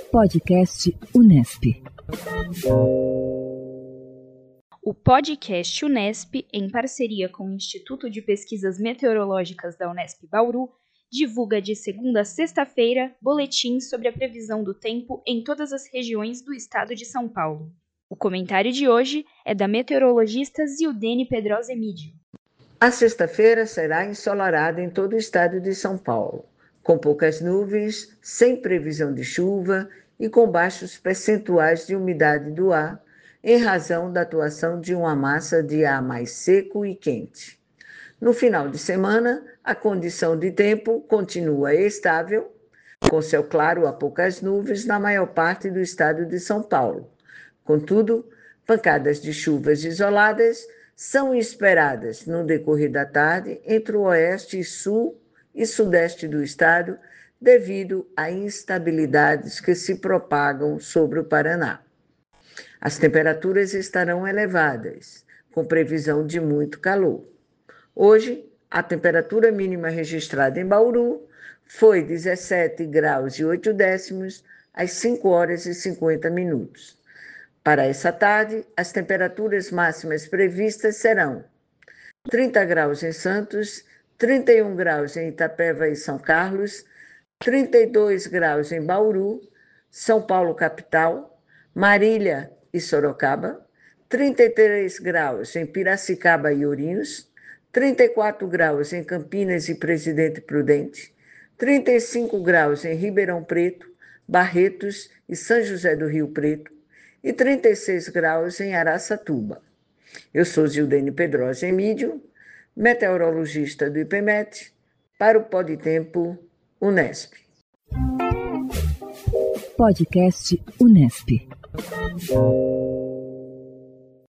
Podcast Unesp. O podcast Unesp, em parceria com o Instituto de Pesquisas Meteorológicas da Unesp Bauru, divulga de segunda a sexta-feira boletins sobre a previsão do tempo em todas as regiões do estado de São Paulo. O comentário de hoje é da meteorologista Zildene Pedrosa Emídio. A sexta-feira será ensolarada em todo o estado de São Paulo, com poucas nuvens, sem previsão de chuva e com baixos percentuais de umidade do ar, em razão da atuação de uma massa de ar mais seco e quente. No final de semana, a condição de tempo continua estável, com céu claro a poucas nuvens na maior parte do estado de São Paulo. Contudo, pancadas de chuvas isoladas são esperadas no decorrer da tarde entre o oeste, sul e sudeste do estado, devido a instabilidades que se propagam sobre o Paraná. As temperaturas estarão elevadas, com previsão de muito calor. Hoje, a temperatura mínima registrada em Bauru foi 17 graus e 8 décimos às 5 horas e 50 minutos. Para essa tarde, as temperaturas máximas previstas serão 30 graus em Santos, 31 graus em Itapeva e São Carlos, 32 graus em Bauru, São Paulo capital, Marília e Sorocaba, 33 graus em Piracicaba e Ourinhos, 34 graus em Campinas e Presidente Prudente, 35 graus em Ribeirão Preto, Barretos e São José do Rio Preto e 36 graus em Araçatuba. Eu sou Zildene Pedrosa Emídio, meteorologista do IPMET, para o Podtempo Unesp. Podcast Unesp.